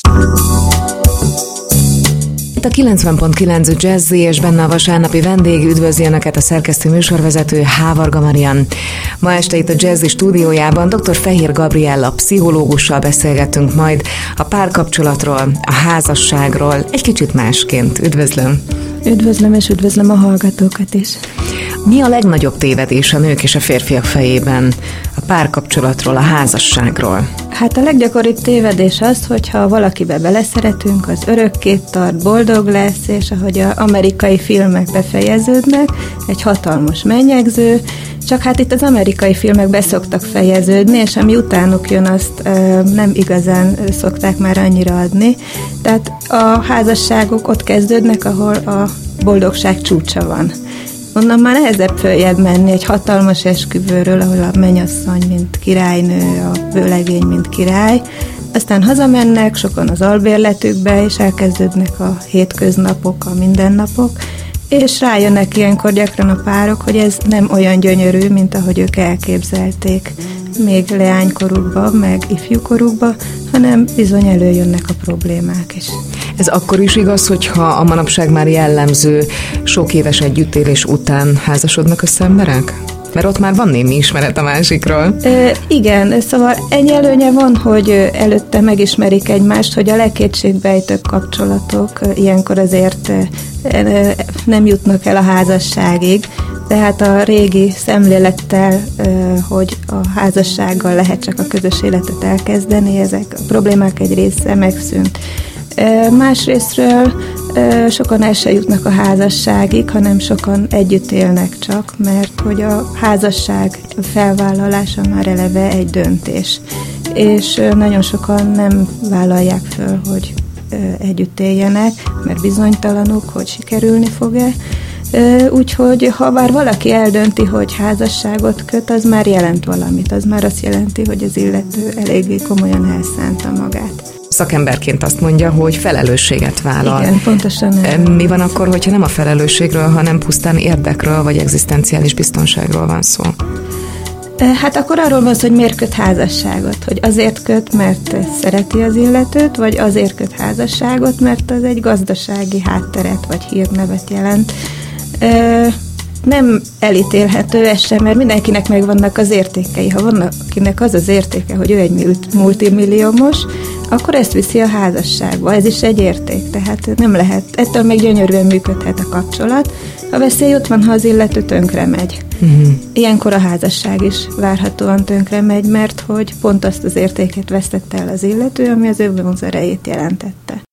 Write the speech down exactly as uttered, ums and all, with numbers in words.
Itt a kilencven pont kilenc Jazzy, és benne a vasárnapi vendég. Üdvözli Önöket a szerkesztő műsorvezető, Hávarga Marian. Ma este itt a Jazzy stúdiójában dr. Fehér Gabriella pszichológussal beszélgetünk majd a párkapcsolatról, a házasságról, egy kicsit másként. Üdvözlöm! Üdvözlöm, és üdvözlöm a hallgatókat is. Mi a legnagyobb tévedés a nők és a férfiak fejében a párkapcsolatról, a házasságról? Hát a leggyakoribb tévedés az, hogyha valakibe beleszeretünk, az örökké tart, boldog lesz, és ahogy az amerikai filmek befejeződnek, egy hatalmas mennyegző, csak hát itt az amerikai filmek be szoktak fejeződni, és ami utánuk jön, azt e, nem igazán szokták már annyira adni. Tehát a házasságok ott kezdődnek, ahol a boldogság csúcsa van. Onnan már nehezebb följebb menni egy hatalmas esküvőről, ahol a mennyasszony, mint királynő, a vőlegény, mint király. Aztán hazamennek, sokan az albérletükbe, és elkezdődnek a hétköznapok, a mindennapok, és rájönnek ilyenkor gyakran a párok, hogy ez nem olyan gyönyörű, mint ahogy ők elképzelték még leánykorukban, meg ifjúkorukban, hanem bizony előjönnek a problémák is. Ez akkor is igaz, hogyha a manapság már jellemző sok éves együttélés után házasodnak össze emberek? Mert ott már van némi ismeret a másikról. E, igen, szóval ennyi előnye van, hogy előtte megismerik egymást, hogy a legkétségbejtőbb kapcsolatok ilyenkor azért nem jutnak el a házasságig, tehát a régi szemlélettel, hogy a házassággal lehet csak a közös életet elkezdeni, ezek a problémák egy része megszűnt. Másrésztről sokan el se jutnak a házasságig, hanem sokan együtt élnek csak, mert hogy a házasság felvállalása már eleve egy döntés. És nagyon sokan nem vállalják föl, hogy együtt éljenek, mert bizonytalanok, hogy sikerülni fog-e. Úgyhogy ha bár valaki eldönti, hogy házasságot köt, az már jelent valamit. Az már azt jelenti, hogy az illető eléggé komolyan elszánta magát. Szakemberként azt mondja, hogy felelősséget vállal. Igen, pontosan. Nem. Mi van akkor, hogyha nem a felelősségről, hanem pusztán érdekről, vagy egzisztenciális biztonságról van szó? Hát akkor arról van szó, hogy miért köt házasságot. Hogy azért köt, mert szereti az illetőt, vagy azért köt házasságot, mert az egy gazdasági hátteret, vagy hírnevet jelent. Nem elítélhető ez sem, mert mindenkinek megvannak az értékei. Ha van akinek az az értéke, hogy ő egy multimilliómos, akkor ezt viszi a házasságba. Ez is egy érték, tehát nem lehet. Ettől még gyönyörűen működhet a kapcsolat. A veszély ott van, ha az illető tönkre megy. Uh-huh. Ilyenkor a házasság is várhatóan tönkre megy, mert hogy pont azt az értéket vesztette el az illető, ami az ő vonzerejét jelentette.